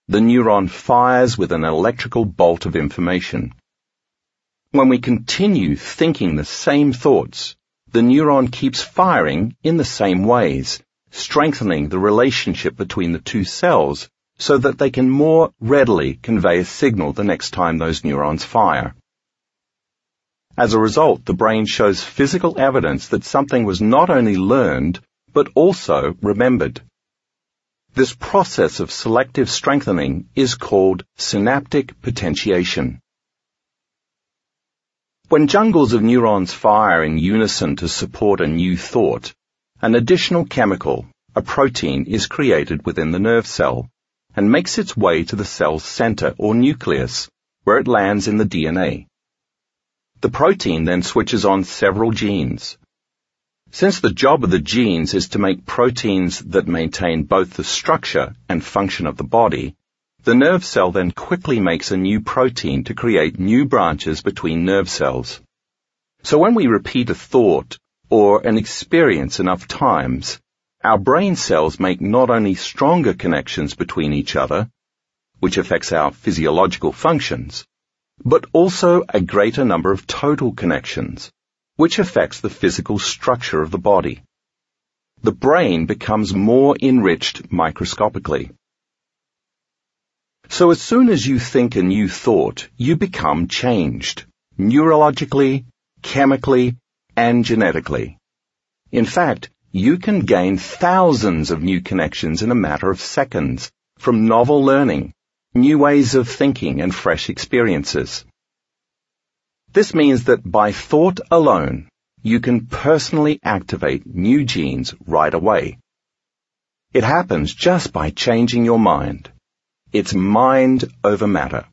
the neuron fires with an electrical bolt of information. When we continue thinking the same thoughts, the neuron keeps firing in the same ways, strengthening the relationship between the two cells so that they can more readily convey a signal the next time those neurons fire. As a result, the brain shows physical evidence that something was not only learned, but also remembered. This process of selective strengthening is called synaptic potentiation. When jungles of neurons fire in unison to support a new thought, an additional chemical, a protein, is created within the nerve cell and makes its way to the cell's center or nucleus, where it lands in the DNA. The protein then switches on several genes. Since the job of the genes is to make proteins that maintain both the structure and function of the body, the nerve cell then quickly makes a new protein to create new branches between nerve cells. So when we repeat a thought or an experience enough times, our brain cells make not only stronger connections between each other, which affects our physiological functions, but also a greater number of total connections, which affects the physical structure of the body. The brain becomes more enriched microscopically. So as soon as you think a new thought, you become changed, neurologically, chemically, and genetically. In fact, you can gain thousands of new connections in a matter of seconds from novel learning, new ways of thinking, and fresh experiences. This means that by thought alone, you can personally activate new genes right away. It happens just by changing your mind. It's mind over matter.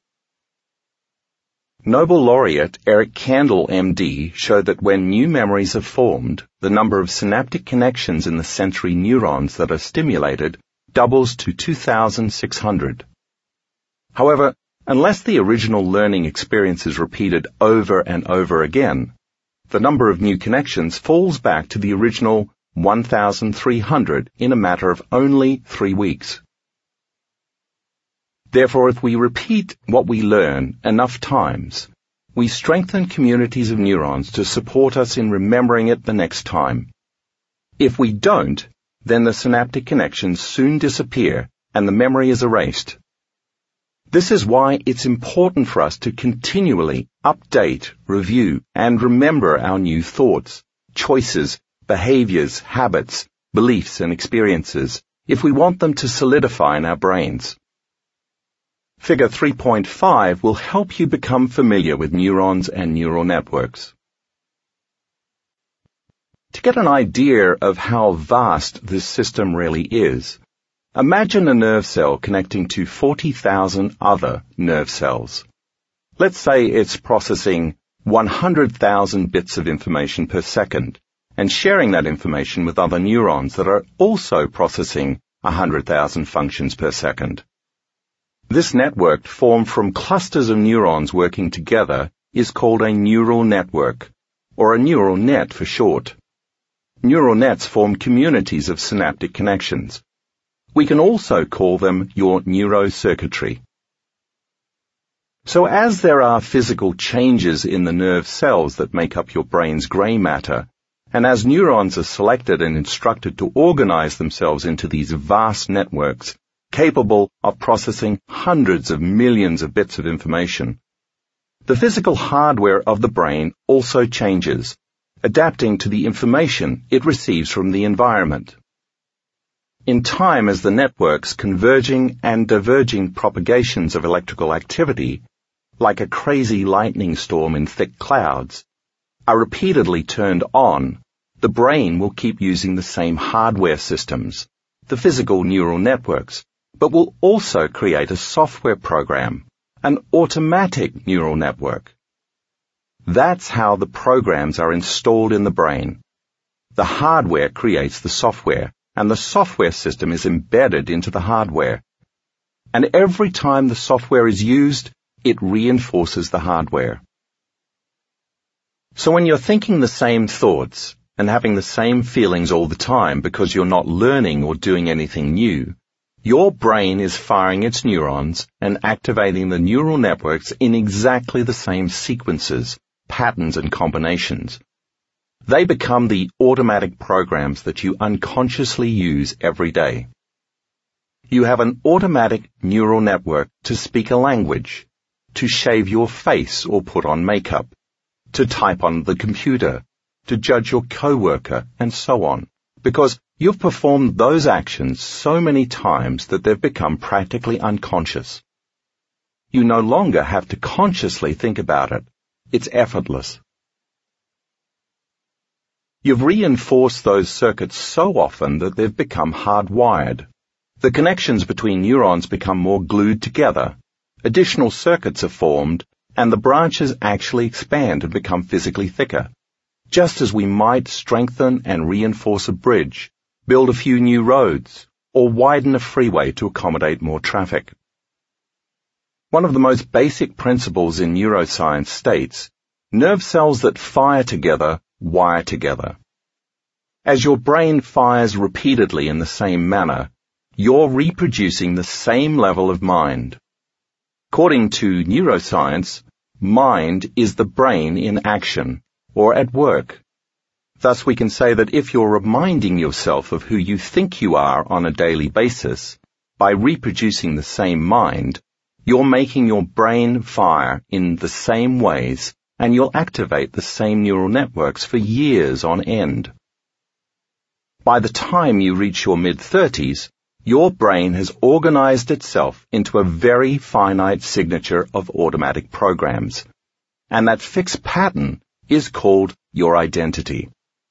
Nobel laureate Eric Kandel, MD, showed that when new memories are formed, the number of synaptic connections in the sensory neurons that are stimulated doubles to 2,600. However, unless the original learning experience is repeated over and over again, the number of new connections falls back to the original 1,300 in a matter of only 3 weeks. Therefore, if we repeat what we learn enough times, we strengthen communities of neurons to support us in remembering it the next time. If we don't, then the synaptic connections soon disappear and the memory is erased. This is why it's important for us to continually update, review, and remember our new thoughts, choices, behaviors, habits, beliefs, and experiences if we want them to solidify in our brains. Figure 3.5 will help you become familiar with neurons and neural networks. To get an idea of how vast this system really is, imagine a nerve cell connecting to 40,000 other nerve cells. Let's say it's processing 100,000 bits of information per second and sharing that information with other neurons that are also processing 100,000 functions per second. This network, formed from clusters of neurons working together, is called a neural network, or a neural net for short. Neural nets form communities of synaptic connections. We can also call them your neurocircuitry. So as there are physical changes in the nerve cells that make up your brain's gray matter, and as neurons are selected and instructed to organize themselves into these vast networks, capable of processing hundreds of millions of bits of information, the physical hardware of the brain also changes, adapting to the information it receives from the environment. In time, as the networks converging and diverging propagations of electrical activity, like a crazy lightning storm in thick clouds, are repeatedly turned on, the brain will keep using the same hardware systems, the physical neural networks, but will also create a software program, an automatic neural network. That's how the programs are installed in the brain. The hardware creates the software, and the software system is embedded into the hardware. And every time the software is used, it reinforces the hardware. So when you're thinking the same thoughts and having the same feelings all the time because you're not learning or doing anything new, Your brain is firing its neurons and activating the neural networks in exactly the same sequences, patterns, and combinations. They become the automatic programs that you unconsciously use every day. You have an automatic neural network to speak a language, to shave your face or put on makeup, to type on the computer, to judge your coworker, and so on, because you've performed those actions so many times that they've become practically unconscious. You no longer have to consciously think about it. It's effortless. You've reinforced those circuits so often that they've become hardwired. The connections between neurons become more glued together, additional circuits are formed, and the branches actually expand and become physically thicker, just as we might strengthen and reinforce a bridge, build a few new roads, or widen a freeway to accommodate more traffic. One of the most basic principles in neuroscience states, nerve cells that fire together wire together. As your brain fires repeatedly in the same manner, you're reproducing the same level of mind. According to neuroscience, mind is the brain in action, or at work. Thus we can say that if you're reminding yourself of who you think you are on a daily basis, by reproducing the same mind, you're making your brain fire in the same ways, and you'll activate the same neural networks for years on end. By the time you reach your mid-30s, your brain has organized itself into a very finite signature of automatic programs, and that fixed pattern is called your identity.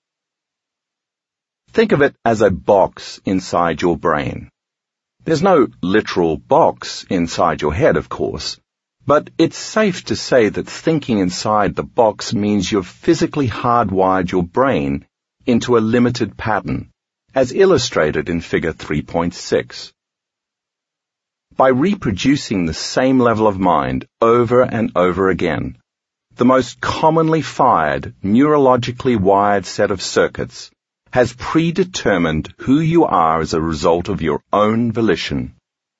Think of it as a box inside your brain. There's no literal box inside your head, of course, but it's safe to say that thinking inside the box means you've physically hardwired your brain into a limited pattern, as illustrated in Figure 3.6. By reproducing the same level of mind over and over again, the most commonly fired, neurologically wired set of circuits has predetermined who you are as a result of your own volition.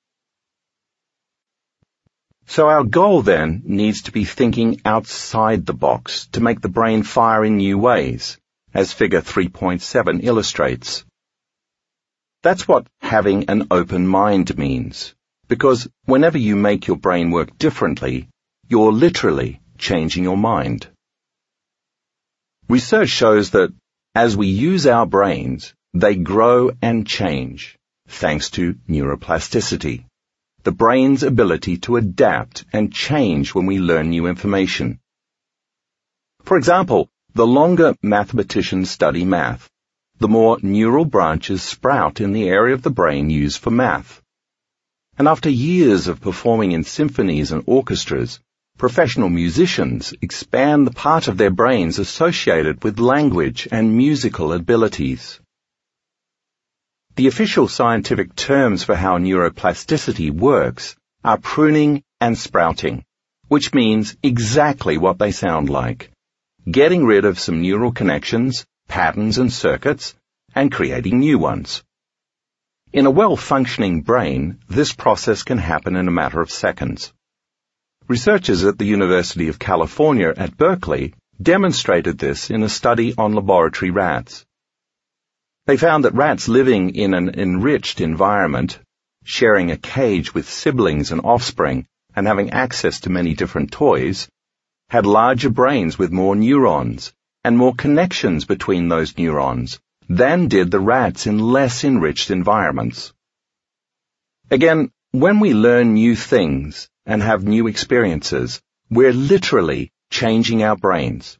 So our goal then needs to be thinking outside the box to make the brain fire in new ways, as Figure 3.7 illustrates. That's what having an open mind means, because whenever you make your brain work differently, you're literally changing your mind. Research shows that as we use our brains, they grow and change, thanks to neuroplasticity, the brain's ability to adapt and change when we learn new information. For example, the longer mathematicians study math, the more neural branches sprout in the area of the brain used for math. And after years of performing in symphonies and orchestras, professional musicians expand the part of their brains associated with language and musical abilities. The official scientific terms for how neuroplasticity works are pruning and sprouting, which means exactly what they sound like: getting rid of some neural connections, patterns and circuits, and creating new ones. In a well-functioning brain, this process can happen in a matter of seconds. Researchers at the University of California at Berkeley demonstrated this in a study on laboratory rats. They found that rats living in an enriched environment, sharing a cage with siblings and offspring, and having access to many different toys, had larger brains with more neurons and more connections between those neurons than did the rats in less enriched environments. Again, when we learn new things and have new experiences, we're literally changing our brains.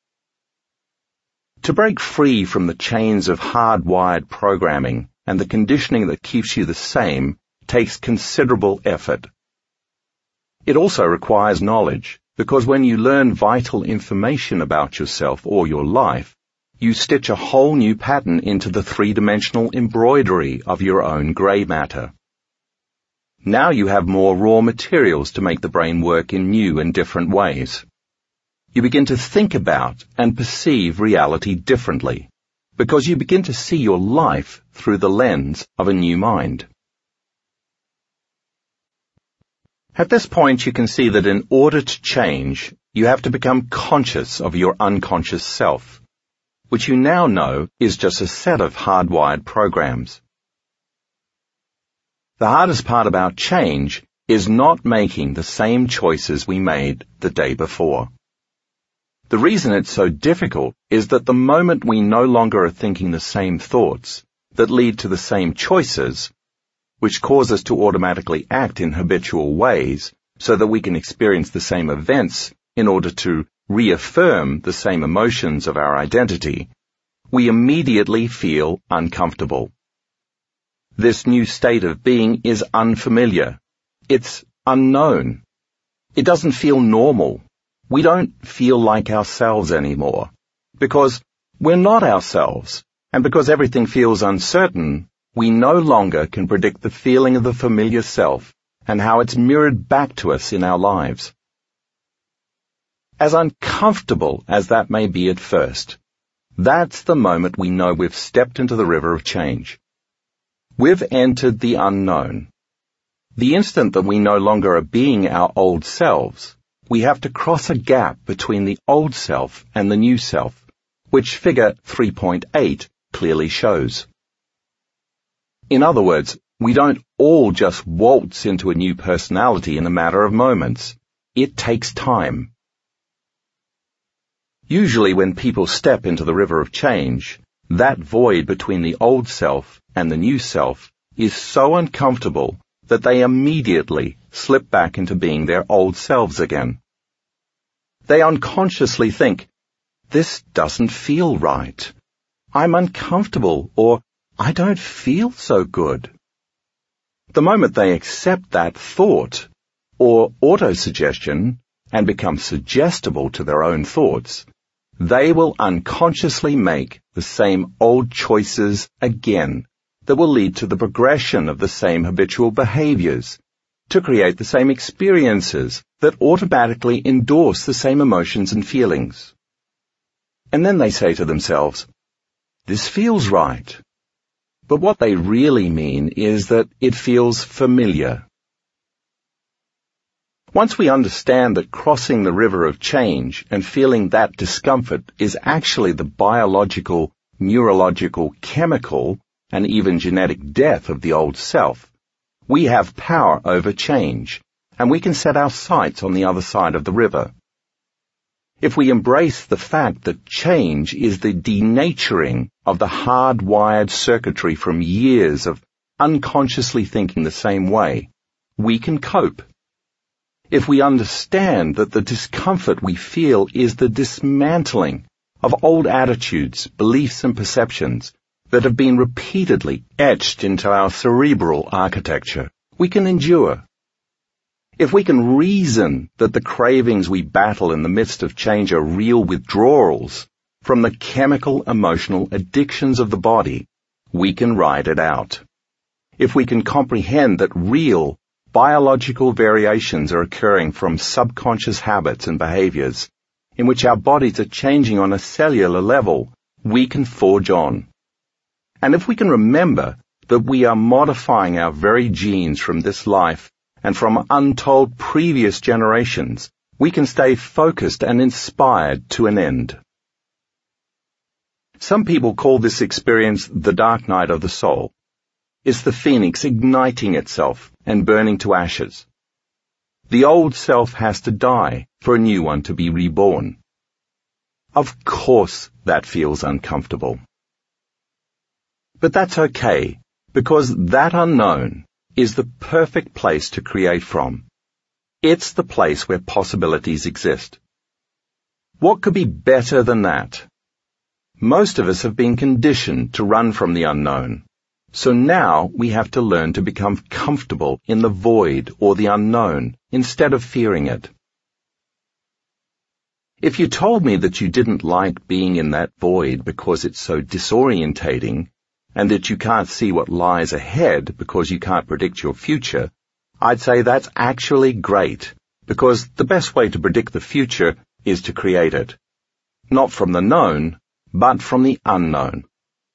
To break free from the chains of hardwired programming and the conditioning that keeps you the same takes considerable effort. It also requires knowledge, because when you learn vital information about yourself or your life, you stitch a whole new pattern into the three-dimensional embroidery of your own grey matter. Now you have more raw materials to make the brain work in new and different ways. You begin to think about and perceive reality differently, because you begin to see your life through the lens of a new mind. At this point, you can see that in order to change, you have to become conscious of your unconscious self, which you now know is just a set of hardwired programs. The hardest part about change is not making the same choices we made the day before. The reason it's so difficult is that the moment we no longer are thinking the same thoughts that lead to the same choices, which cause us to automatically act in habitual ways so that we can experience the same events in order to reaffirm the same emotions of our identity, we immediately feel uncomfortable. This new state of being is unfamiliar. It's unknown. It doesn't feel normal. We don't feel like ourselves anymore, because we're not ourselves, and because everything feels uncertain, we no longer can predict the feeling of the familiar self and how it's mirrored back to us in our lives. As uncomfortable as that may be at first, that's the moment we know we've stepped into the river of change. We've entered the unknown. The instant that we no longer are being our old selves, we have to cross a gap between the old self and the new self, which figure 3.8 clearly shows. In other words, we don't all just waltz into a new personality in a matter of moments. It takes time. Usually when people step into the river of change, that void between the old self and the new self is so uncomfortable that they immediately slip back into being their old selves again. They unconsciously think, this doesn't feel right. I'm uncomfortable, or I don't feel so good. The moment they accept that thought, or autosuggestion, and become suggestible to their own thoughts, they will unconsciously make the same old choices again that will lead to the progression of the same habitual behaviors, to create the same experiences that automatically endorse the same emotions and feelings. And then they say to themselves, this feels right. But what they really mean is that it feels familiar. Once we understand that crossing the river of change and feeling that discomfort is actually the biological, neurological, chemical, and even genetic death of the old self, we have power over change, and we can set our sights on the other side of the river. If we embrace the fact that change is the denaturing of the hardwired circuitry from years of unconsciously thinking the same way, we can cope. If we understand that the discomfort we feel is the dismantling of old attitudes, beliefs, and perceptions that have been repeatedly etched into our cerebral architecture, we can endure. If we can reason that the cravings we battle in the midst of change are real withdrawals from the chemical, emotional addictions of the body, we can ride it out. If we can comprehend that real, biological variations are occurring from subconscious habits and behaviors, in which our bodies are changing on a cellular level, we can forge on. And if we can remember that we are modifying our very genes from this life and from untold previous generations, we can stay focused and inspired to an end. Some people call this experience the dark night of the soul. It's the phoenix igniting itself and burning to ashes. The old self has to die for a new one to be reborn. Of course that feels uncomfortable. But that's okay, because that unknown is the perfect place to create from. It's the place where possibilities exist. What could be better than that? Most of us have been conditioned to run from the unknown, so now we have to learn to become comfortable in the void or the unknown instead of fearing it. If you told me that you didn't like being in that void because it's so disorientating, and that you can't see what lies ahead because you can't predict your future, I'd say that's actually great, because the best way to predict the future is to create it. Not from the known, but from the unknown.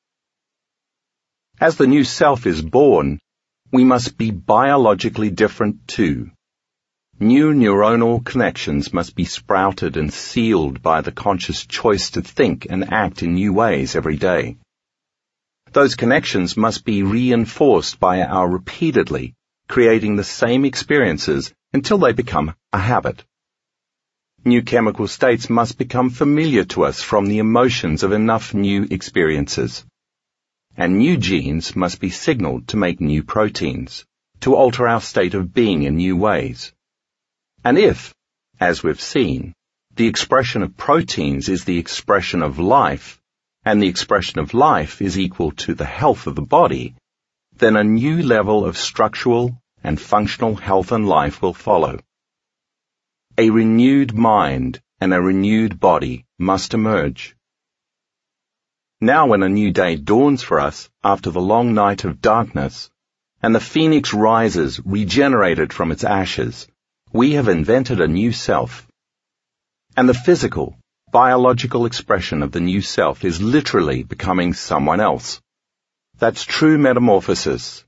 As the new self is born, we must be biologically different too. New neuronal connections must be sprouted and sealed by the conscious choice to think and act in new ways every day. Those connections must be reinforced by our repeatedly creating the same experiences until they become a habit. New chemical states must become familiar to us from the emotions of enough new experiences. And new genes must be signaled to make new proteins, to alter our state of being in new ways. And if, as we've seen, the expression of proteins is the expression of life, and the expression of life is equal to the health of the body, then a new level of structural and functional health and life will follow. A renewed mind and a renewed body must emerge. Now when a new day dawns for us after the long night of darkness, and the phoenix rises regenerated from its ashes, we have invented a new self. And the physical, biological expression of the new self is literally becoming someone else. That's true metamorphosis.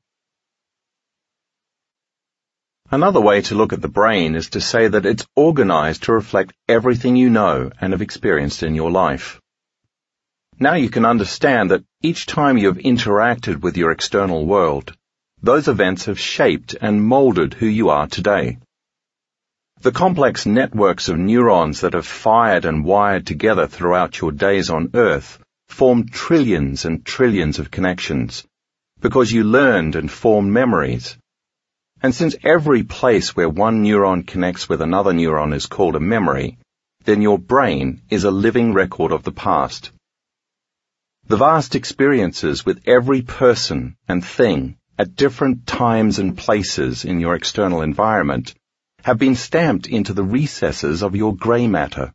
Another way to look at the brain is to say that it's organized to reflect everything you know and have experienced in your life. Now you can understand that each time you have interacted with your external world, those events have shaped and molded who you are today. The complex networks of neurons that have fired and wired together throughout your days on Earth form trillions and trillions of connections, because you learned and formed memories. And since every place where one neuron connects with another neuron is called a memory, then your brain is a living record of the past. The vast experiences with every person and thing at different times and places in your external environment have been stamped into the recesses of your grey matter.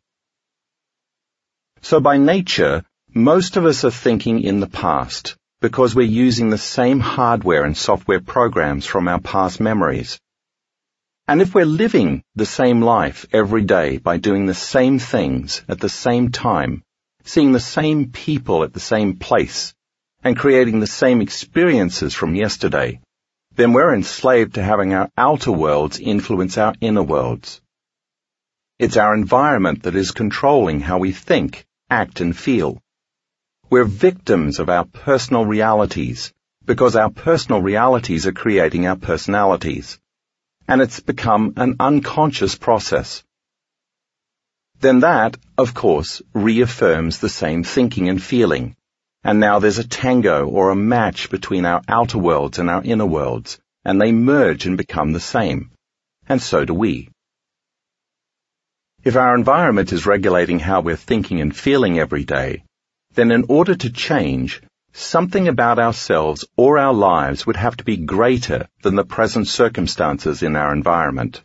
So by nature, most of us are thinking in the past because we're using the same hardware and software programs from our past memories. And if we're living the same life every day by doing the same things at the same time, seeing the same people at the same place, and creating the same experiences from yesterday, then we're enslaved to having our outer worlds influence our inner worlds. It's our environment that is controlling how we think, act, and feel. We're victims of our personal realities because our personal realities are creating our personalities, and it's become an unconscious process. Then that, of course, reaffirms the same thinking and feeling. And now there's a tango or a match between our outer worlds and our inner worlds, and they merge and become the same. And so do we. If our environment is regulating how we're thinking and feeling every day, then in order to change, something about ourselves or our lives would have to be greater than the present circumstances in our environment.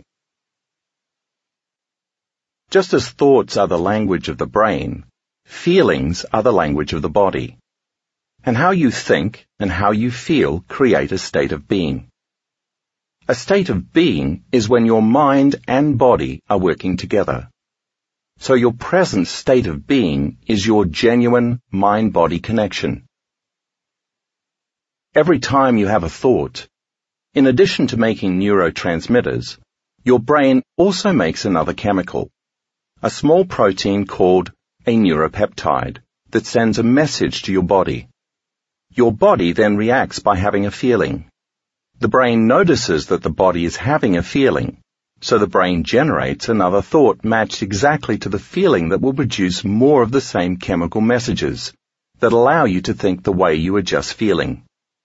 Just as thoughts are the language of the brain, feelings are the language of the body. And how you think and how you feel create a state of being. A state of being is when your mind and body are working together. So your present state of being is your genuine mind-body connection. Every time you have a thought, in addition to making neurotransmitters, your brain also makes another chemical, a small protein called a neuropeptide that sends a message to your body. Your body then reacts by having a feeling. The brain notices that the body is having a feeling, so the brain generates another thought matched exactly to the feeling that will produce more of the same chemical messages that allow you to think the way you were just feeling.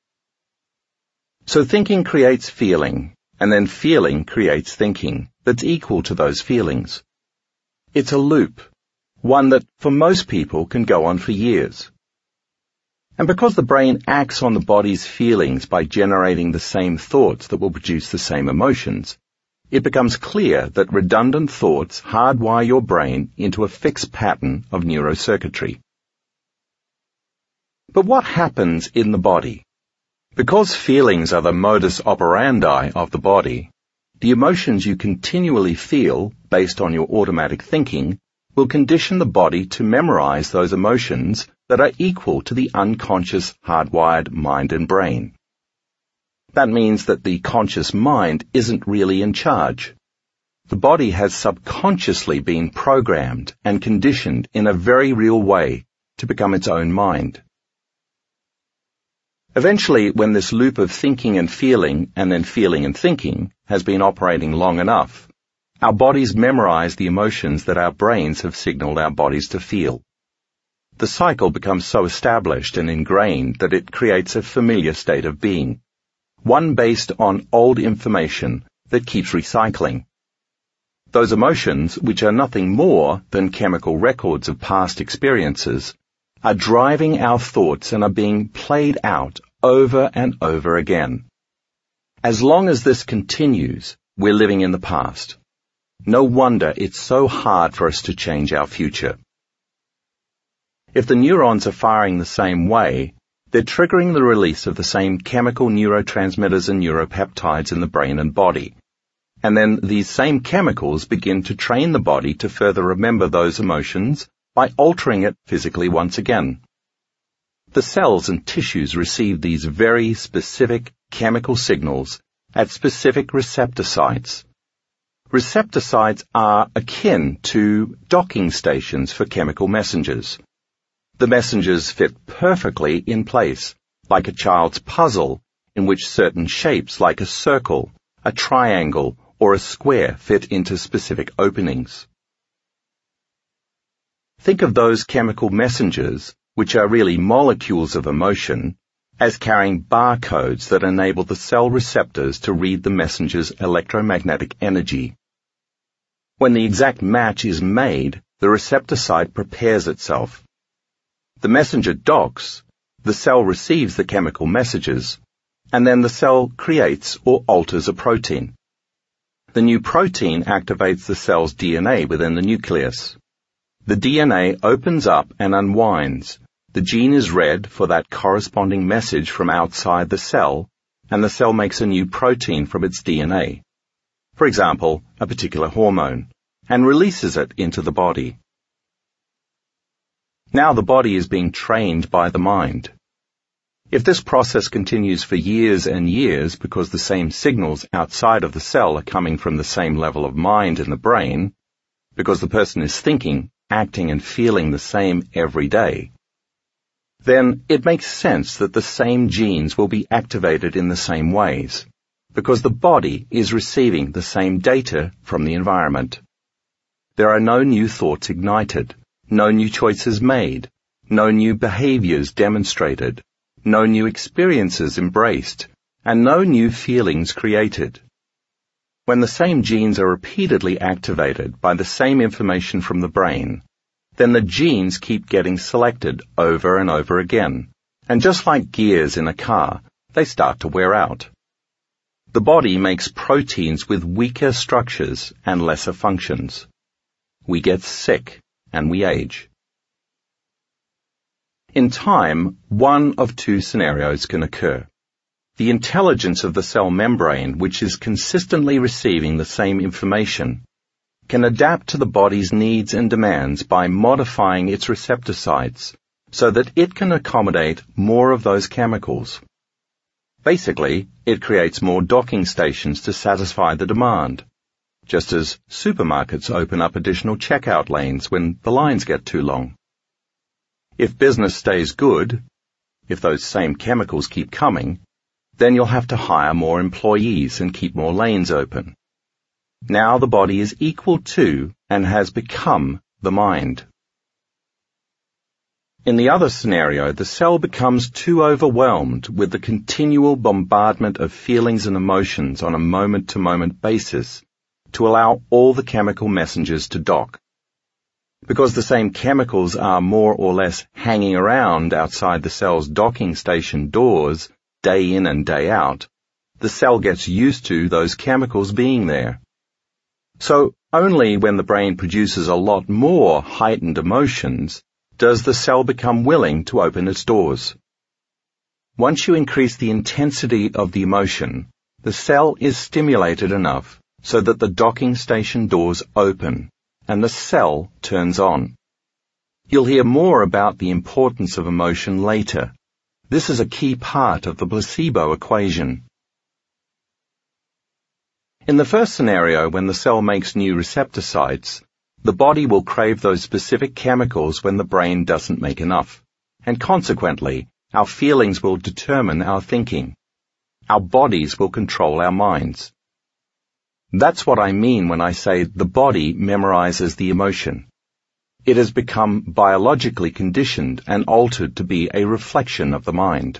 So thinking creates feeling, and then feeling creates thinking that's equal to those feelings. It's a loop, one that for most people can go on for years. And because the brain acts on the body's feelings by generating the same thoughts that will produce the same emotions, it becomes clear that redundant thoughts hardwire your brain into a fixed pattern of neurocircuitry. But what happens in the body? Because feelings are the modus operandi of the body, the emotions you continually feel based on your automatic thinking will condition the body to memorize those emotions that are equal to the unconscious hardwired mind and brain. That means that the conscious mind isn't really in charge. the body has subconsciously been programmed and conditioned in a very real way to become its own mind. Eventually, when this loop of thinking and feeling, and then feeling and thinking, has been operating long enough, our bodies memorize the emotions that our brains have signaled our bodies to feel. The cycle becomes so established and ingrained that it creates a familiar state of being, one based on old information that keeps recycling. Those emotions, which are nothing more than chemical records of past experiences, are driving our thoughts and are being played out over and over again. As long as this continues, we're living in the past. No wonder it's so hard for us to change our future. If the neurons are firing the same way, they're triggering the release of the same chemical neurotransmitters and neuropeptides in the brain and body. And then these same chemicals begin to train the body to further remember those emotions by altering it physically once again. The cells and tissues receive these very specific chemical signals at specific receptor sites. Receptor sites are akin to docking stations for chemical messengers. The messengers fit perfectly in place, like a child's puzzle, in which certain shapes like a circle, a triangle, or a square fit into specific openings. Think of those chemical messengers, which are really molecules of emotion, as carrying barcodes that enable the cell receptors to read the messenger's electromagnetic energy. When the exact match is made, the receptor site prepares itself. The messenger docks, the cell receives the chemical messages, and then the cell creates or alters a protein. The new protein activates the cell's DNA within the nucleus. The DNA opens up and unwinds. The gene is read for that corresponding message from outside the cell, and the cell makes a new protein from its DNA. For example, a particular hormone, and releases it into the body. Now the body is being trained by the mind. If this process continues for years and years because the same signals outside of the cell are coming from the same level of mind in the brain, because the person is thinking, acting and feeling the same every day, then it makes sense that the same genes will be activated in the same ways, because the body is receiving the same data from the environment. There are no new thoughts ignited, no new choices made, no new behaviors demonstrated, no new experiences embraced, and no new feelings created. When the same genes are repeatedly activated by the same information from the brain, then the genes keep getting selected over and over again, and just like gears in a car, they start to wear out. The body makes proteins with weaker structures and lesser functions. We get sick, and we age. In time, one of two scenarios can occur. The intelligence of the cell membrane, which is consistently receiving the same information, can adapt to the body's needs and demands by modifying its receptor sites so that it can accommodate more of those chemicals. Basically, it creates more docking stations to satisfy the demand, just as supermarkets open up additional checkout lanes when the lines get too long. If business stays good, if those same chemicals keep coming, then you'll have to hire more employees and keep more lanes open. Now the body is equal to and has become the mind. In the other scenario, the cell becomes too overwhelmed with the continual bombardment of feelings and emotions on a moment-to-moment basis to allow all the chemical messengers to dock. Because the same chemicals are more or less hanging around outside the cell's docking station doors day in and day out, the cell gets used to those chemicals being there. So only when the brain produces a lot more heightened emotions does the cell become willing to open its doors. Once you increase the intensity of the emotion, the cell is stimulated enough so that the docking station doors open and the cell turns on. You'll hear more about the importance of emotion later. This is a key part of the placebo equation. In the first scenario, when the cell makes new receptor sites, the body will crave those specific chemicals when the brain doesn't make enough, and consequently, our feelings will determine our thinking. Our bodies will control our minds. That's what I mean when I say the body memorizes the emotion. It has become biologically conditioned and altered to be a reflection of the mind.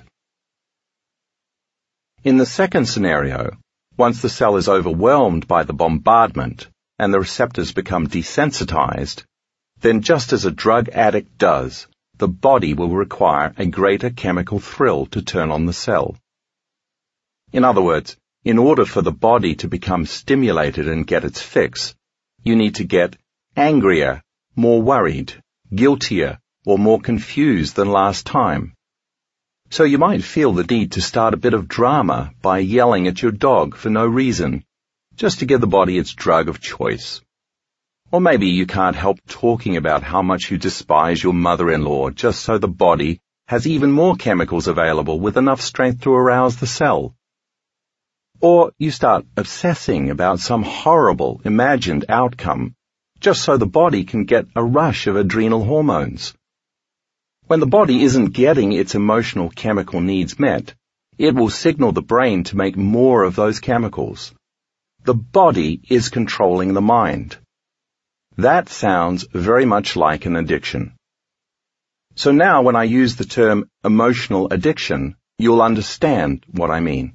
In the second scenario, once the cell is overwhelmed by the bombardment and the receptors become desensitized, then just as a drug addict does, the body will require a greater chemical thrill to turn on the cell. In other words, in order for the body to become stimulated and get its fix, you need to get angrier, more worried, guiltier, or more confused than last time. So you might feel the need to start a bit of drama by yelling at your dog for no reason, just to give the body its drug of choice. Or maybe you can't help talking about how much you despise your mother-in-law just so the body has even more chemicals available with enough strength to arouse the cell. Or you start obsessing about some horrible imagined outcome just so the body can get a rush of adrenal hormones. When the body isn't getting its emotional chemical needs met, it will signal the brain to make more of those chemicals. The body is controlling the mind. That sounds very much like an addiction. So now when I use the term emotional addiction, you'll understand what I mean.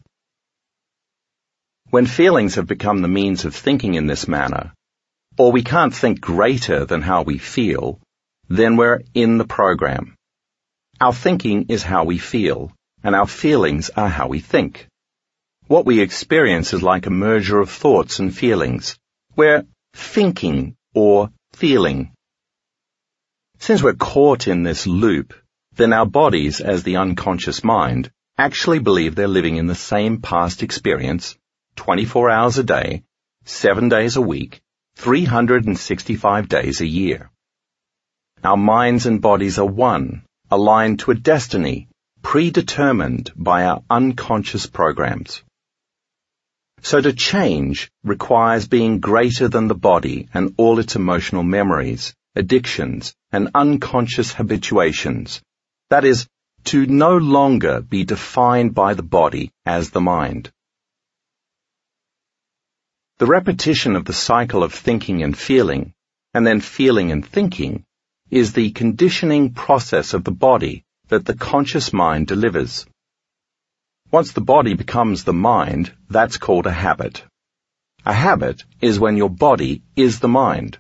When feelings have become the means of thinking in this manner, or we can't think greater than how we feel, then we're in the program. Our thinking is how we feel, and our feelings are how we think. What we experience is like a merger of thoughts and feelings. We're thinking or feeling. Since we're caught in this loop, then our bodies, as the unconscious mind, actually believe they're living in the same past experience, 24 hours a day, 7 days a week, 365 days a year. Our minds and bodies are one, aligned to a destiny predetermined by our unconscious programs. So to change requires being greater than the body and all its emotional memories, addictions, and unconscious habituations. That is, to no longer be defined by the body as the mind. The repetition of the cycle of thinking and feeling, and then feeling and thinking, is the conditioning process of the body that the conscious mind delivers. Once the body becomes the mind, that's called a habit. A habit is when your body is the mind.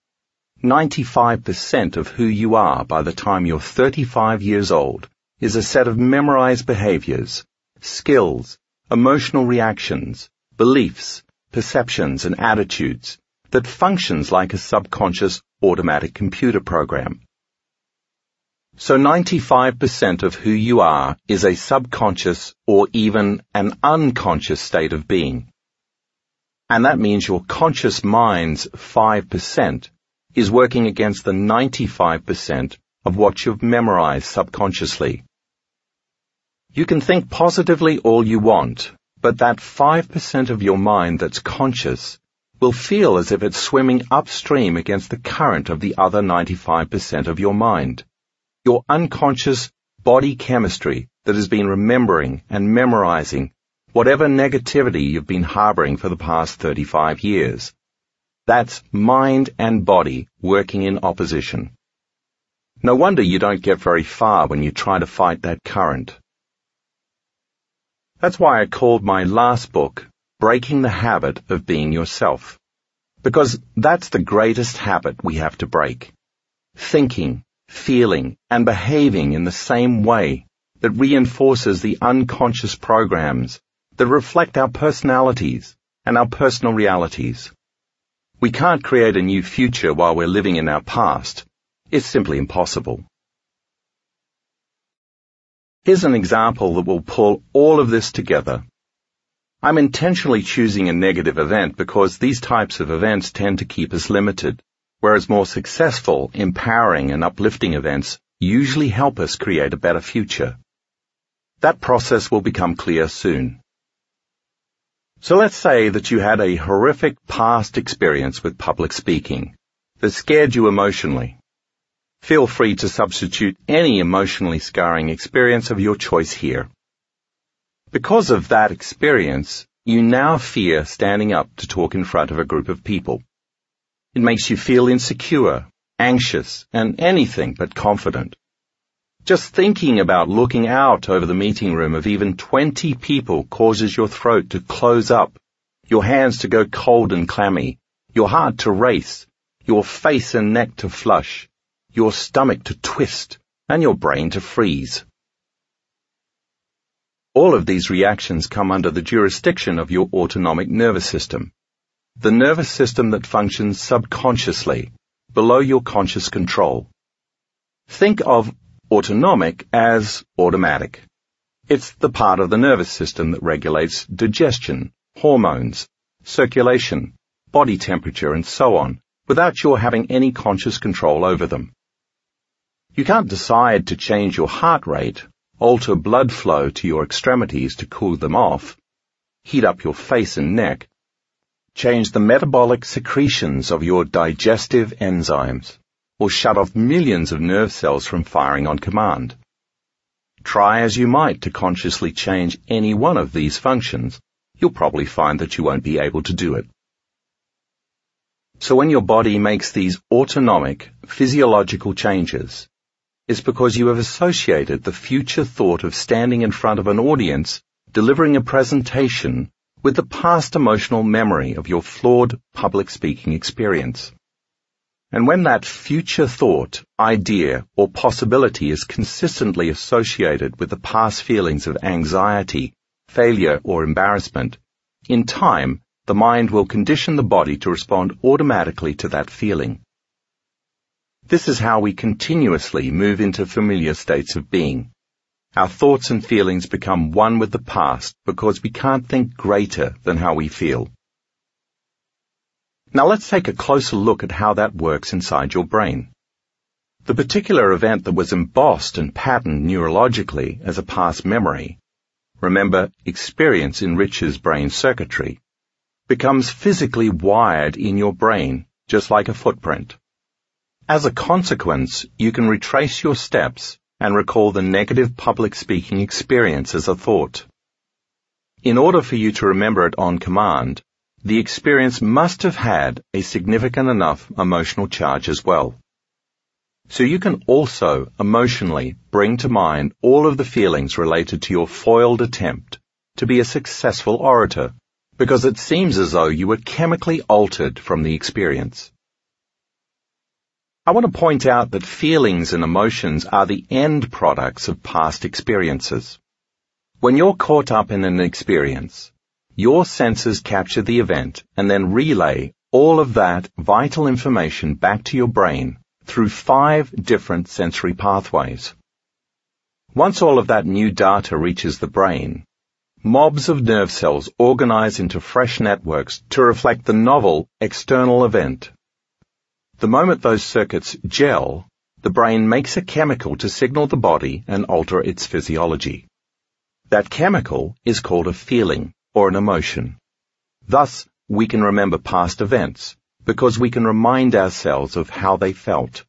95% of who you are by the time you're 35 years old is a set of memorized behaviors, skills, emotional reactions, beliefs, perceptions, and attitudes that functions like a subconscious automatic computer program. So 95% of who you are is a subconscious or even an unconscious state of being. And that means your conscious mind's 5% is working against the 95% of what you've memorized subconsciously. You can think positively all you want, but that 5% of your mind that's conscious will feel as if it's swimming upstream against the current of the other 95% of your mind. Your unconscious body chemistry that has been remembering and memorizing whatever negativity you've been harboring for the past 35 years. That's mind and body working in opposition. No wonder you don't get very far when you try to fight that current. That's why I called my last book Breaking the Habit of Being Yourself. Because that's the greatest habit we have to break. Thinking, feeling, and behaving in the same way that reinforces the unconscious programs that reflect our personalities and our personal realities. We can't create a new future while we're living in our past. It's simply impossible. Here's an example that will pull all of this together. I'm intentionally choosing a negative event because these types of events tend to keep us limited, whereas more successful, empowering, and uplifting events usually help us create a better future. That process will become clear soon. So let's say that you had a horrific past experience with public speaking that scared you emotionally. Feel free to substitute any emotionally scarring experience of your choice here. Because of that experience, you now fear standing up to talk in front of a group of people. It makes you feel insecure, anxious, and anything but confident. Just thinking about looking out over the meeting room of even 20 people causes your throat to close up, your hands to go cold and clammy, your heart to race, your face and neck to flush, your stomach to twist, and your brain to freeze. All of these reactions come under the jurisdiction of your autonomic nervous system, the nervous system that functions subconsciously, below your conscious control. Think of autonomic as automatic. It's the part of the nervous system that regulates digestion, hormones, circulation, body temperature, and so on, without your having any conscious control over them. You can't decide to change your heart rate, alter blood flow to your extremities to cool them off, heat up your face and neck, change the metabolic secretions of your digestive enzymes, or shut off millions of nerve cells from firing on command. Try as you might to consciously change any one of these functions, you'll probably find that you won't be able to do it. So when your body makes these autonomic, physiological changes, it's because you have associated the future thought of standing in front of an audience, delivering a presentation, with the past emotional memory of your flawed public speaking experience. And when that future thought, idea, or possibility is consistently associated with the past feelings of anxiety, failure, or embarrassment, in time, the mind will condition the body to respond automatically to that feeling. This is how we continuously move into familiar states of being. Our thoughts and feelings become one with the past because we can't think greater than how we feel. Now let's take a closer look at how that works inside your brain. The particular event that was embossed and patterned neurologically as a past memory, remember, experience enriches brain circuitry, becomes physically wired in your brain, just like a footprint. As a consequence, you can retrace your steps and recall the negative public speaking experience as a thought. In order for you to remember it on command, the experience must have had a significant enough emotional charge as well. So you can also emotionally bring to mind all of the feelings related to your foiled attempt to be a successful orator, because it seems as though you were chemically altered from the experience. I want to point out that feelings and emotions are the end products of past experiences. When you're caught up in an experience, your senses capture the event and then relay all of that vital information back to your brain through 5 different sensory pathways. Once all of that new data reaches the brain, mobs of nerve cells organize into fresh networks to reflect the novel external event. The moment those circuits gel, the brain makes a chemical to signal the body and alter its physiology. That chemical is called a feeling or an emotion. Thus, we can remember past events because we can remind ourselves of how they felt.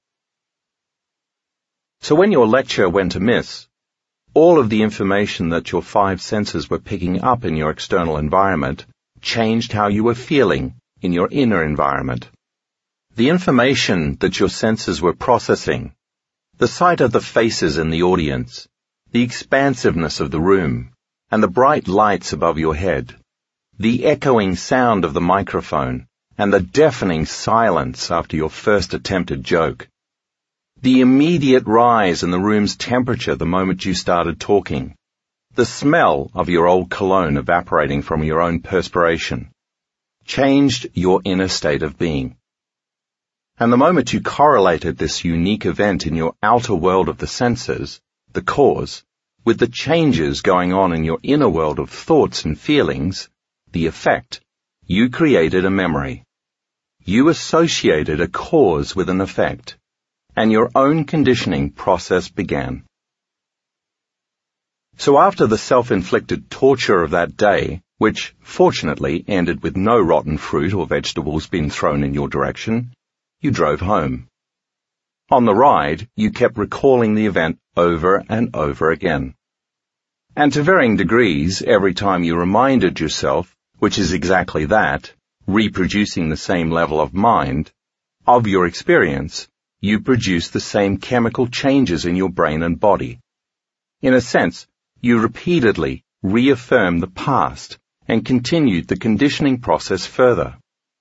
So when your lecture went amiss, all of the information that your 5 senses were picking up in your external environment changed how you were feeling in your inner environment. The information that your senses were processing, the sight of the faces in the audience, the expansiveness of the room, and the bright lights above your head, the echoing sound of the microphone, and the deafening silence after your first attempted joke, the immediate rise in the room's temperature the moment you started talking, the smell of your old cologne evaporating from your own perspiration, changed your inner state of being. And the moment you correlated this unique event in your outer world of the senses, the cause, with the changes going on in your inner world of thoughts and feelings, the effect, you created a memory. You associated a cause with an effect, and your own conditioning process began. So after the self-inflicted torture of that day, which fortunately ended with no rotten fruit or vegetables being thrown in your direction, you drove home. On the ride, you kept recalling the event over and over again. And to varying degrees, every time you reminded yourself, which is exactly that, reproducing the same level of mind, of your experience, you produced the same chemical changes in your brain and body. In a sense, you repeatedly reaffirmed the past and continued the conditioning process further.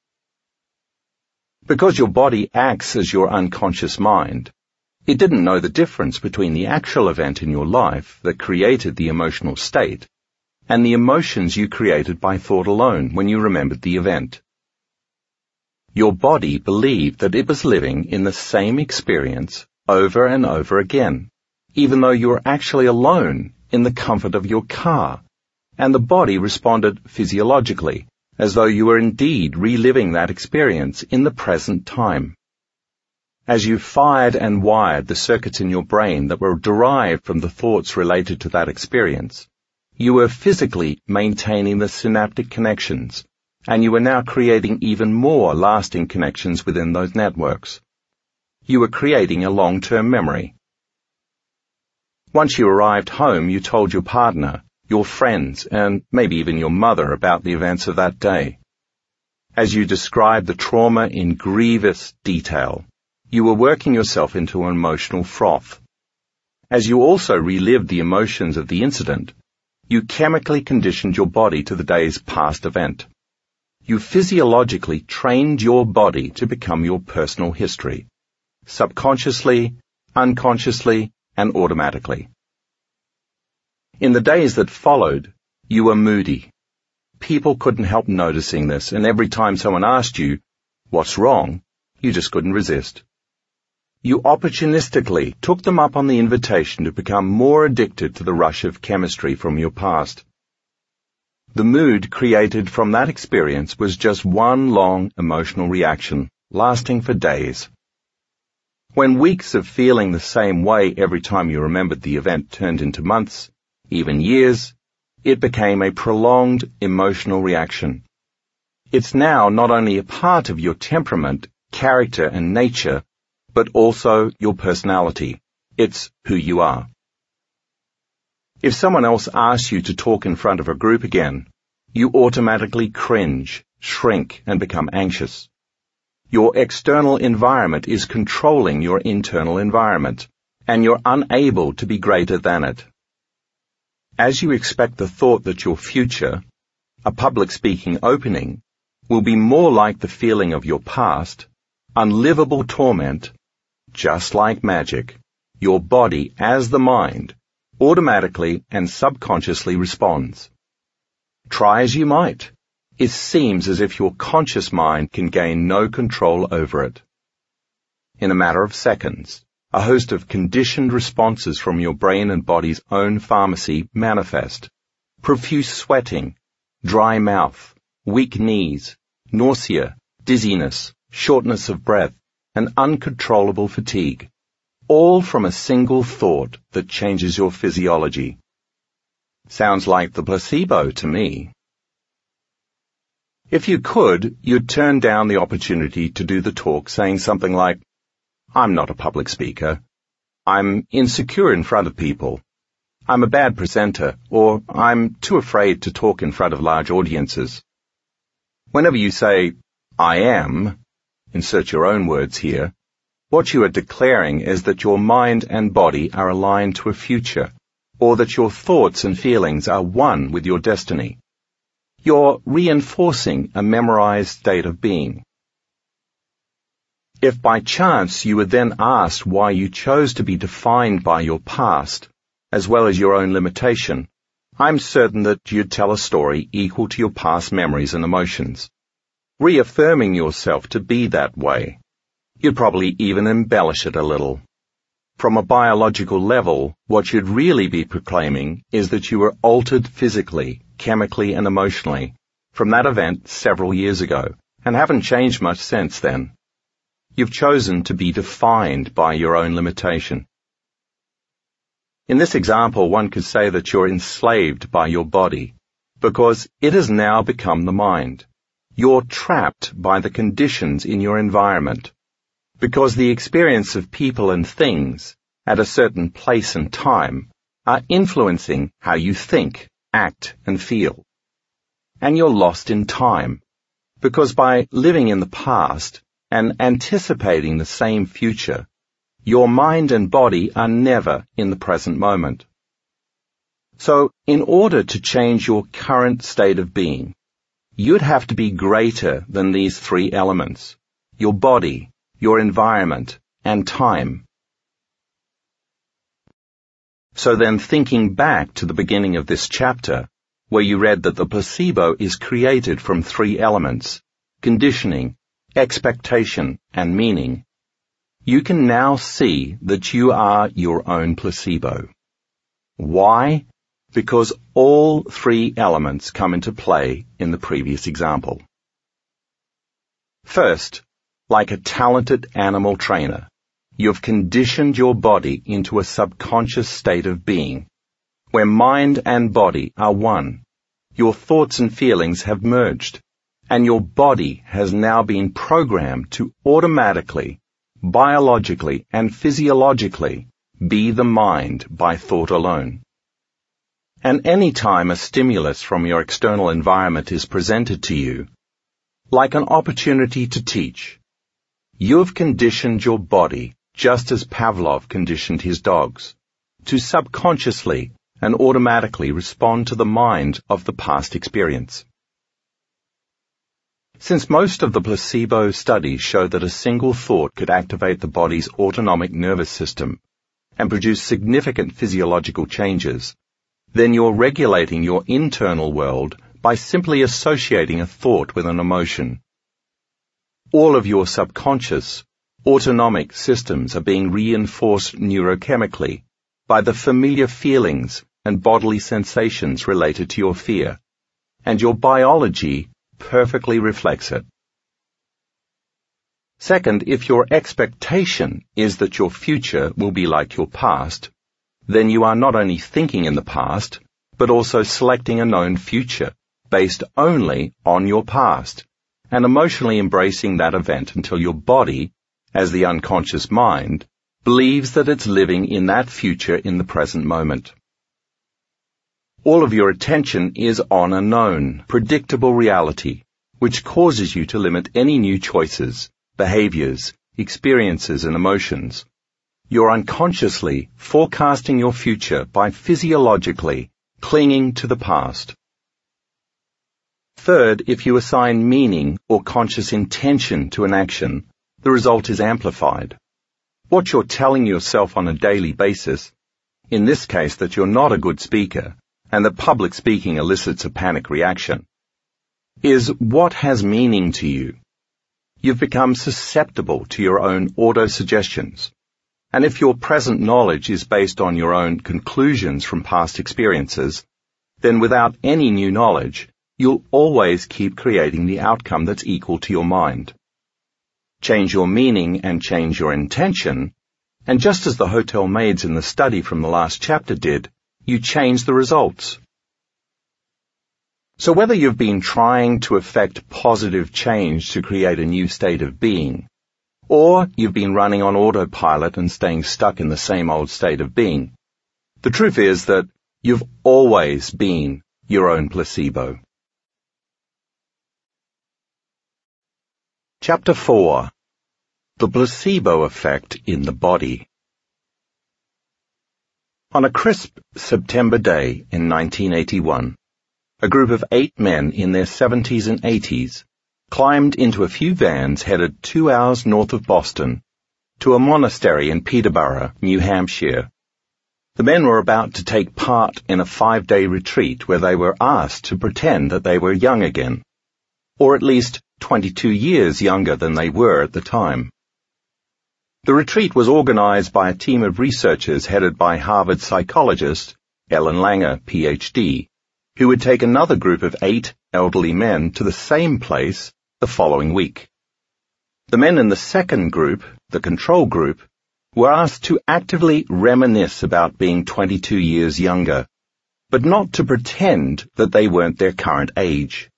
Because your body acts as your unconscious mind, it didn't know the difference between the actual event in your life that created the emotional state and the emotions you created by thought alone when you remembered the event. Your body believed that it was living in the same experience over and over again, even though you were actually alone in the comfort of your car, and the body responded physiologically, as though you were indeed reliving that experience in the present time. As you fired and wired the circuits in your brain that were derived from the thoughts related to that experience, you were physically maintaining the synaptic connections, and you were now creating even more lasting connections within those networks. You were creating a long-term memory. Once you arrived home, you told your partner, your friends, and maybe even your mother about the events of that day. As you described the trauma in grievous detail, you were working yourself into an emotional froth. As you also relived the emotions of the incident, you chemically conditioned your body to the day's past event. You physiologically trained your body to become your personal history, subconsciously, unconsciously, and automatically. In the days that followed, you were moody. People couldn't help noticing this, and every time someone asked you, "What's wrong?" you just couldn't resist. You opportunistically took them up on the invitation to become more addicted to the rush of chemistry from your past. The mood created from that experience was just one long emotional reaction, lasting for days. When weeks of feeling the same way every time you remembered the event turned into months, even years, it became a prolonged emotional reaction. It's now not only a part of your temperament, character, and nature, but also your personality. It's who you are. If someone else asks you to talk in front of a group again, you automatically cringe, shrink, and become anxious. Your external environment is controlling your internal environment, and you're unable to be greater than it. As you expect the thought that your future, a public speaking opening, will be more like the feeling of your past, unlivable torment, just like magic, your body, as the mind, automatically and subconsciously responds. Try as you might, it seems as if your conscious mind can gain no control over it. In a matter of seconds, a host of conditioned responses from your brain and body's own pharmacy manifest. Profuse sweating, dry mouth, weak knees, nausea, dizziness, shortness of breath, and uncontrollable fatigue. All from a single thought that changes your physiology. Sounds like the placebo to me. If you could, you'd turn down the opportunity to do the talk saying something like, "I'm not a public speaker. I'm insecure in front of people. I'm a bad presenter," or "I'm too afraid to talk in front of large audiences." Whenever you say, "I am," insert your own words here, what you are declaring is that your mind and body are aligned to a future, or that your thoughts and feelings are one with your destiny. You're reinforcing a memorized state of being. If by chance you were then asked why you chose to be defined by your past, as well as your own limitation, I'm certain that you'd tell a story equal to your past memories and emotions, reaffirming yourself to be that way. You'd probably even embellish it a little. From a biological level, what you'd really be proclaiming is that you were altered physically, chemically, and emotionally from that event several years ago, and haven't changed much since then. You've chosen to be defined by your own limitation. In this example, one could say that you're enslaved by your body, because it has now become the mind. You're trapped by the conditions in your environment, because the experience of people and things at a certain place and time are influencing how you think, act, and feel. And you're lost in time, because by living in the past and anticipating the same future, your mind and body are never in the present moment. So, in order to change your current state of being, you'd have to be greater than these three elements: your body, your environment, and time. So then, thinking back to the beginning of this chapter, where you read that the placebo is created from three elements: conditioning, expectation, and meaning, you can now see that you are your own placebo. Why? Because all three elements come into play in the previous example. First, like a talented animal trainer, you've conditioned your body into a subconscious state of being, where mind and body are one. Your thoughts and feelings have merged, and your body has now been programmed to automatically, biologically, and physiologically be the mind by thought alone. And any time a stimulus from your external environment is presented to you, like an opportunity to teach, you've conditioned your body, just as Pavlov conditioned his dogs, to subconsciously and automatically respond to the mind of the past experience. Since most of the placebo studies show that a single thought could activate the body's autonomic nervous system and produce significant physiological changes, then you're regulating your internal world by simply associating a thought with an emotion. All of your subconscious, autonomic systems are being reinforced neurochemically by the familiar feelings and bodily sensations related to your fear, and your biology perfectly reflects it. Second, if your expectation is that your future will be like your past, then you are not only thinking in the past, but also selecting a known future based only on your past, and emotionally embracing that event until your body, as the unconscious mind, believes that it's living in that future in the present moment. All of your attention is on a known, predictable reality, which causes you to limit any new choices, behaviors, experiences, and emotions. You're unconsciously forecasting your future by physiologically clinging to the past. Third, if you assign meaning or conscious intention to an action, the result is amplified. What you're telling yourself on a daily basis, in this case that you're not a good speaker and that public speaking elicits a panic reaction, is what has meaning to you. You've become susceptible to your own auto-suggestions. And if your present knowledge is based on your own conclusions from past experiences, then without any new knowledge, you'll always keep creating the outcome that's equal to your mind. Change your meaning and change your intention, and just as the hotel maids in the study from the last chapter did, you change the results. So whether you've been trying to effect positive change to create a new state of being, or you've been running on autopilot and staying stuck in the same old state of being, the truth is that you've always been your own placebo. Chapter 4. The Placebo Effect in the Body. On a crisp September day in 1981, a group of 8 men in their 70s and 80s climbed into a few vans headed 2 hours north of Boston to a monastery in Peterborough, New Hampshire. The men were about to take part in a 5-day retreat where they were asked to pretend that they were young again, or at least 22 years younger than they were at the time. The retreat was organized by a team of researchers headed by Harvard psychologist Ellen Langer, Ph.D., who would take another group of 8 elderly men to the same place the following week. The men in the second group, the control group, were asked to actively reminisce about being 22 years younger, but not to pretend that they weren't their current age.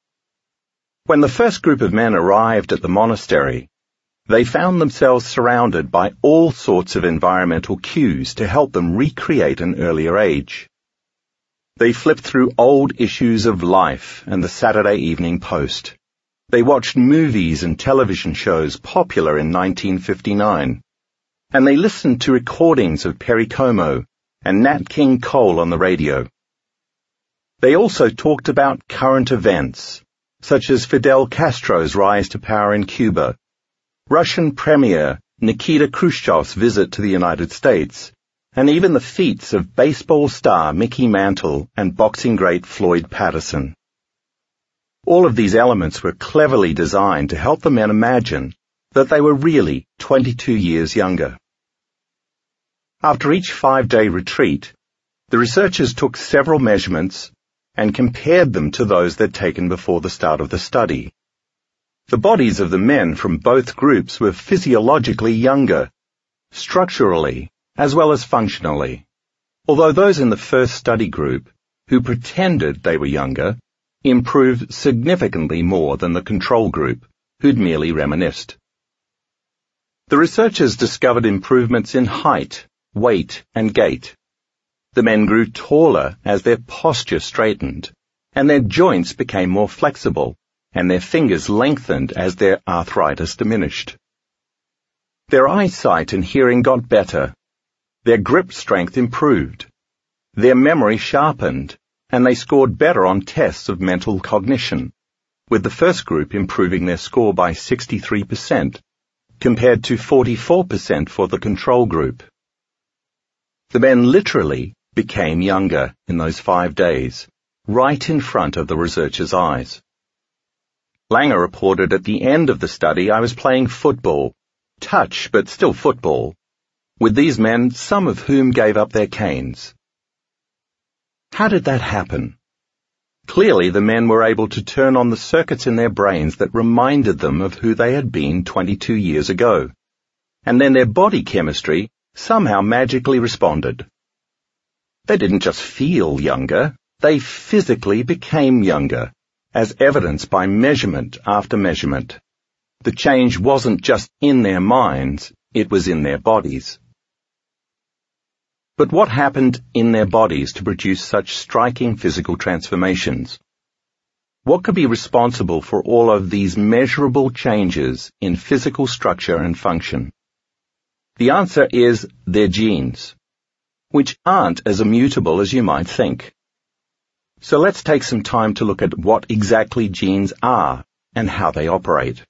When the first group of men arrived at the monastery, they found themselves surrounded by all sorts of environmental cues to help them recreate an earlier age. They flipped through old issues of Life and the Saturday Evening Post. They watched movies and television shows popular in 1959, and they listened to recordings of Perry Como and Nat King Cole on the radio. They also talked about current events, such as Fidel Castro's rise to power in Cuba, Russian Premier Nikita Khrushchev's visit to the United States, and even the feats of baseball star Mickey Mantle and boxing great Floyd Patterson. All of these elements were cleverly designed to help the men imagine that they were really 22 years younger. After each 5-day retreat, the researchers took several measurements and compared them to those they'd taken before the start of the study. The bodies of the men from both groups were physiologically younger, structurally as well as functionally, although those in the first study group, who pretended they were younger, improved significantly more than the control group, who'd merely reminisced. The researchers discovered improvements in height, weight, and gait. The men grew taller as their posture straightened, and their joints became more flexible, and their fingers lengthened as their arthritis diminished. Their eyesight and hearing got better. Their grip strength improved. Their memory sharpened, and they scored better on tests of mental cognition, with the first group improving their score by 63%, compared to 44% for the control group. The men literally became younger in those 5 days, right in front of the researchers' eyes. Langer reported at the end of the study I was playing football, touch but still football, with these men, some of whom gave up their canes. How did that happen? Clearly the men were able to turn on the circuits in their brains that reminded them of who they had been 22 years ago, and then their body chemistry somehow magically responded. They didn't just feel younger, they physically became younger, as evidenced by measurement after measurement. The change wasn't just in their minds, it was in their bodies. But what happened in their bodies to produce such striking physical transformations? What could be responsible for all of these measurable changes in physical structure and function? The answer is their genes, which aren't as immutable as you might think. So let's take some time to look at what exactly genes are and how they operate.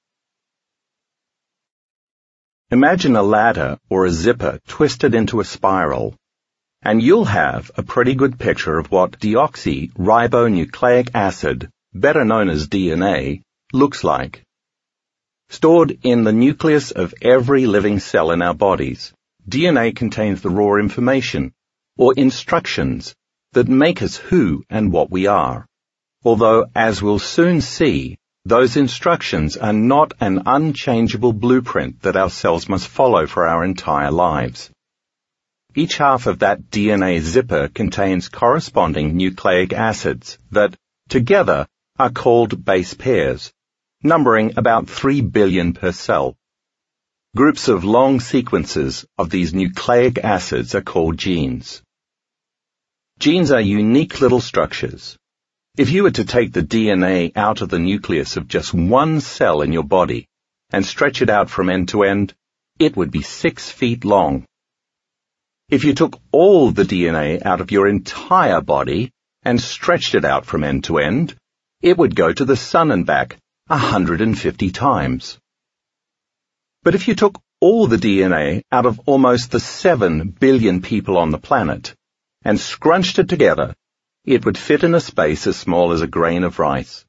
Imagine a ladder or a zipper twisted into a spiral, and you'll have a pretty good picture of what deoxyribonucleic acid, better known as DNA, looks like. Stored in the nucleus of every living cell in our bodies, DNA contains the raw information, or instructions, that make us who and what we are. Although, as we'll soon see, those instructions are not an unchangeable blueprint that our cells must follow for our entire lives. Each half of that DNA zipper contains corresponding nucleic acids that, together, are called base pairs, numbering about 3 billion per cell. Groups of long sequences of these nucleic acids are called genes. Genes are unique little structures. If you were to take the DNA out of the nucleus of just one cell in your body and stretch it out from end to end, it would be 6 feet long. If you took all the DNA out of your entire body and stretched it out from end to end, it would go to the sun and back 150 times. But if you took all the DNA out of almost the 7 billion people on the planet and scrunched it together, it would fit in a space as small as a grain of rice.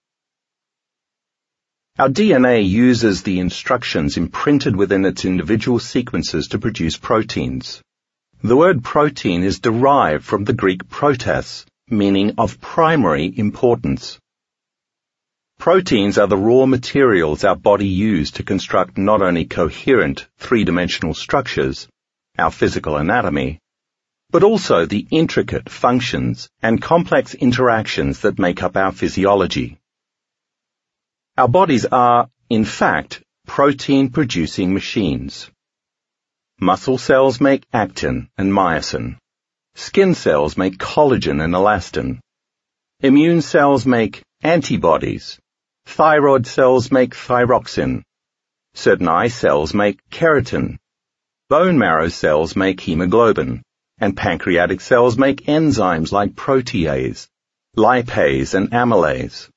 Our DNA uses the instructions imprinted within its individual sequences to produce proteins. The word protein is derived from the Greek protas, meaning of primary importance. Proteins are the raw materials our body uses to construct not only coherent three-dimensional structures, our physical anatomy, but also the intricate functions and complex interactions that make up our physiology. Our bodies are, in fact, protein-producing machines. Muscle cells make actin and myosin. Skin cells make collagen and elastin. Immune cells make antibodies. Thyroid cells make thyroxine. Certain eye cells make keratin. Bone marrow cells make hemoglobin. And pancreatic cells make enzymes like protease, lipase, and amylase.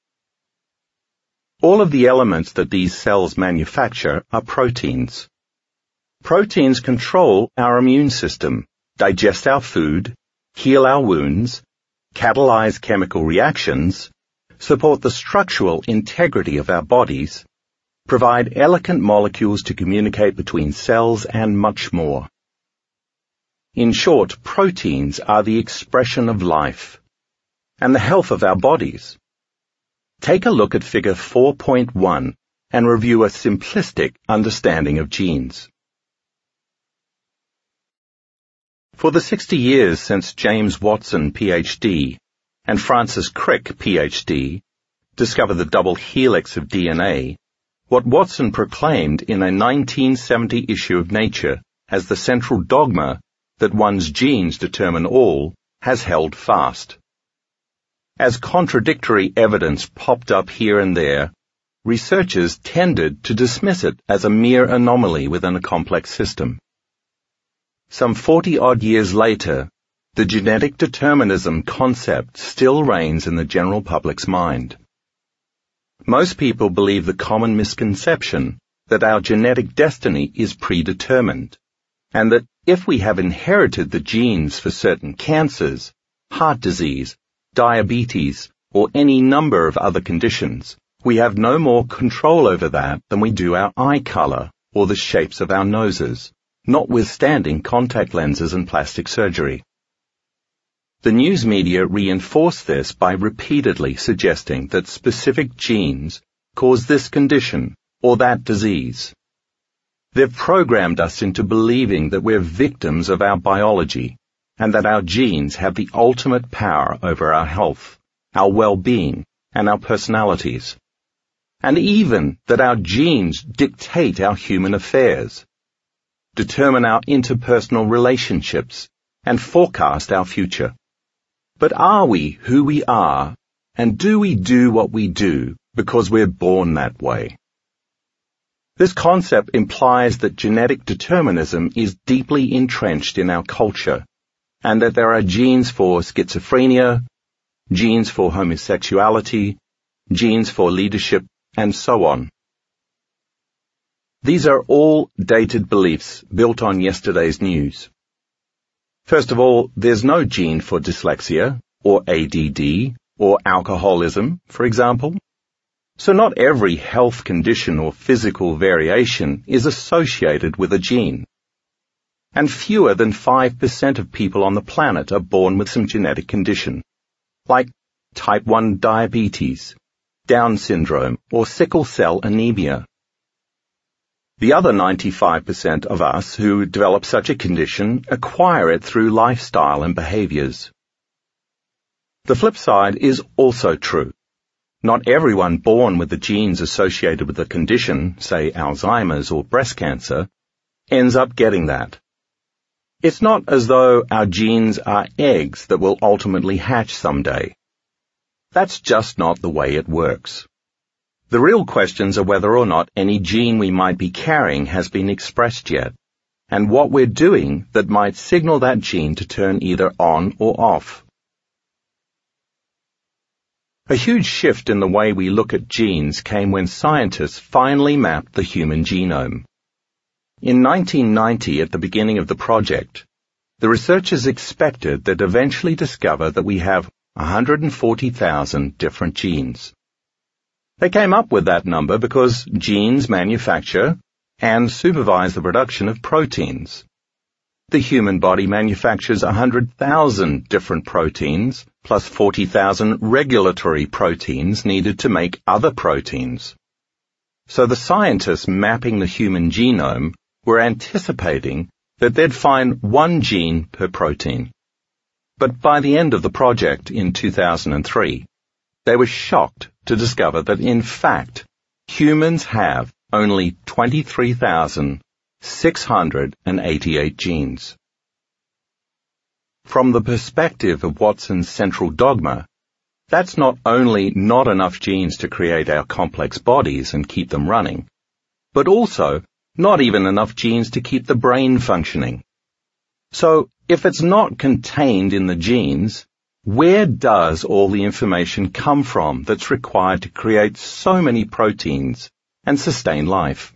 All of the elements that these cells manufacture are proteins. Proteins control our immune system, digest our food, heal our wounds, catalyze chemical reactions, support the structural integrity of our bodies, provide elegant molecules to communicate between cells, and much more. In short, proteins are the expression of life and the health of our bodies. Take a look at figure 4.1 and review a simplistic understanding of genes. For the 60 years since James Watson, Ph.D., and Francis Crick, Ph.D., discovered the double helix of DNA, what Watson proclaimed in a 1970 issue of Nature as the central dogma that one's genes determine all has held fast. As contradictory evidence popped up here and there, researchers tended to dismiss it as a mere anomaly within a complex system. Some 40-odd years later, the genetic determinism concept still reigns in the general public's mind. Most people believe the common misconception that our genetic destiny is predetermined, and that if we have inherited the genes for certain cancers, heart disease, diabetes, or any number of other conditions, we have no more control over that than we do our eye color or the shapes of our noses, notwithstanding contact lenses and plastic surgery. The news media reinforce this by repeatedly suggesting that specific genes cause this condition or that disease. They've programmed us into believing that we're victims of our biology and that our genes have the ultimate power over our health, our well-being, and our personalities. And even that our genes dictate our human affairs, determine our interpersonal relationships, and forecast our future. But are we who we are, and do we do what we do because we're born that way? This concept implies that genetic determinism is deeply entrenched in our culture, and that there are genes for schizophrenia, genes for homosexuality, genes for leadership, and so on. These are all dated beliefs built on yesterday's news. First of all, there's no gene for dyslexia, or ADD, or alcoholism, for example. So not every health condition or physical variation is associated with a gene. And fewer than 5% of people on the planet are born with some genetic condition, like type 1 diabetes, Down syndrome, or sickle cell anemia. The other 95% of us who develop such a condition acquire it through lifestyle and behaviors. The flip side is also true. Not everyone born with the genes associated with the condition, say Alzheimer's or breast cancer, ends up getting that. It's not as though our genes are eggs that will ultimately hatch someday. That's just not the way it works. The real questions are whether or not any gene we might be carrying has been expressed yet, and what we're doing that might signal that gene to turn either on or off. A huge shift in the way we look at genes came when scientists finally mapped the human genome. In 1990, at the beginning of the project, the researchers expected they'd eventually discover that we have 140,000 different genes. They came up with that number because genes manufacture and supervise the production of proteins. The human body manufactures 100,000 different proteins, plus 40,000 regulatory proteins needed to make other proteins. So the scientists mapping the human genome were anticipating that they'd find one gene per protein. But by the end of the project in 2003, they were shocked to discover that in fact, humans have only 23,688 genes. From the perspective of Watson's central dogma, that's not only not enough genes to create our complex bodies and keep them running, but also not even enough genes to keep the brain functioning. So, if it's not contained in the genes, where does all the information come from that's required to create so many proteins and sustain life?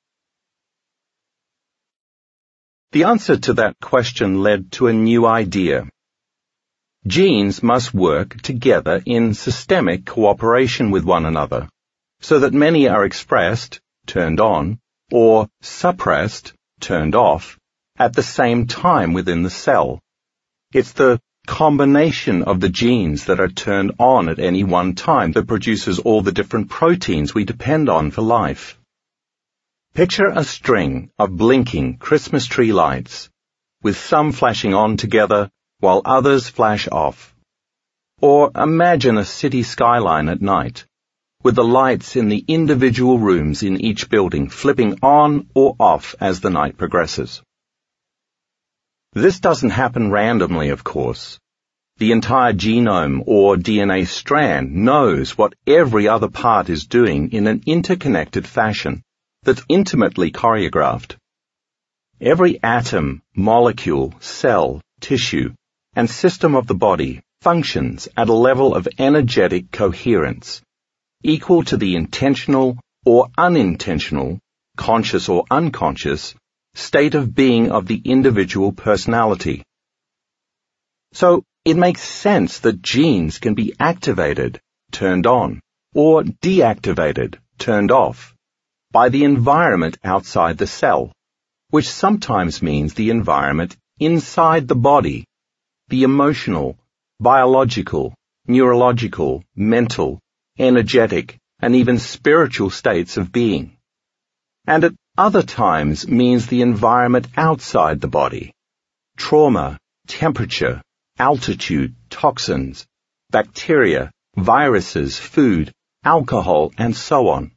The answer to that question led to a new idea. Genes must work together in systemic cooperation with one another, so that many are expressed, turned on, or suppressed, turned off, at the same time within the cell. It's the combination of the genes that are turned on at any one time that produces all the different proteins we depend on for life. Picture a string of blinking Christmas tree lights, with some flashing on together while others flash off. Or imagine a city skyline at night, with the lights in the individual rooms in each building flipping on or off as the night progresses. This doesn't happen randomly, of course. The entire genome or DNA strand knows what every other part is doing in an interconnected fashion that's intimately choreographed. Every atom, molecule, cell, tissue, and system of the body functions at a level of energetic coherence, equal to the intentional or unintentional, conscious or unconscious, state of being of the individual personality. So, it makes sense that genes can be activated, turned on, or deactivated, turned off, by the environment outside the cell, which sometimes means the environment inside the body, the emotional, biological, neurological, mental, energetic, and even spiritual states of being. And at other times means the environment outside the body, trauma, temperature, altitude, toxins, bacteria, viruses, food, alcohol, and so on.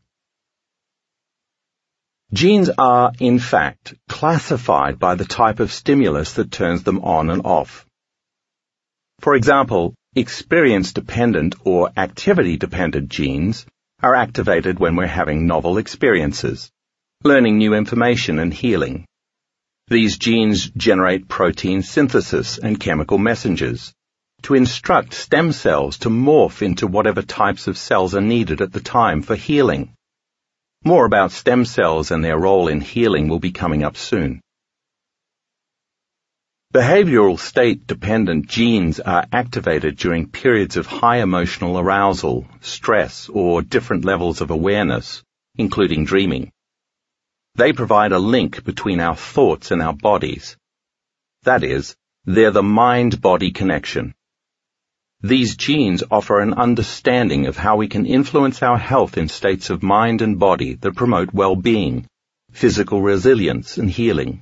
Genes are, in fact, classified by the type of stimulus that turns them on and off. For example, experience-dependent or activity-dependent genes are activated when we're having novel experiences, learning new information and healing. These genes generate protein synthesis and chemical messengers to instruct stem cells to morph into whatever types of cells are needed at the time for healing. More about stem cells and their role in healing will be coming up soon. Behavioral state-dependent genes are activated during periods of high emotional arousal, stress, or different levels of awareness, including dreaming. They provide a link between our thoughts and our bodies. That is, they're the mind-body connection. These genes offer an understanding of how we can influence our health in states of mind and body that promote well-being, physical resilience, and healing.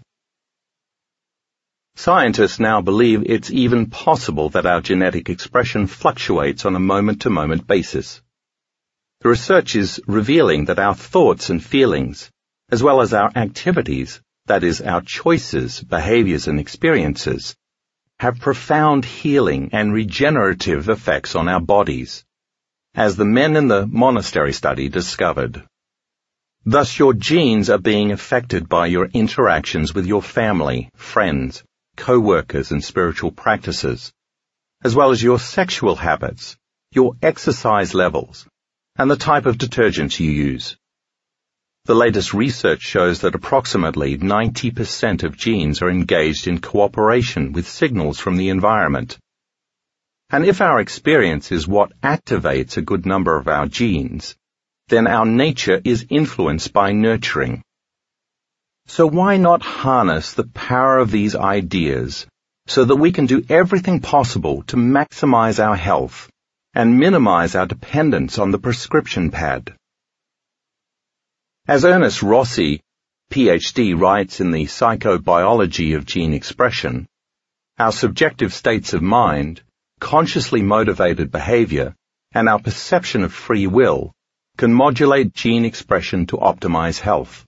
Scientists now believe it's even possible that our genetic expression fluctuates on a moment-to-moment basis. The research is revealing that our thoughts and feelings, as well as our activities, that is, our choices, behaviors, and experiences, have profound healing and regenerative effects on our bodies, as the men in the monastery study discovered. Thus, your genes are being affected by your interactions with your family, friends, co-workers, and spiritual practices, as well as your sexual habits, your exercise levels, and the type of detergents you use. The latest research shows that approximately 90% of genes are engaged in cooperation with signals from the environment. And if our experience is what activates a good number of our genes, then our nature is influenced by nurturing. So why not harness the power of these ideas so that we can do everything possible to maximize our health and minimize our dependence on the prescription pad? As Ernest Rossi, PhD writes in the Psychobiology of Gene Expression, our subjective states of mind, consciously motivated behavior, and our perception of free will can modulate gene expression to optimize health.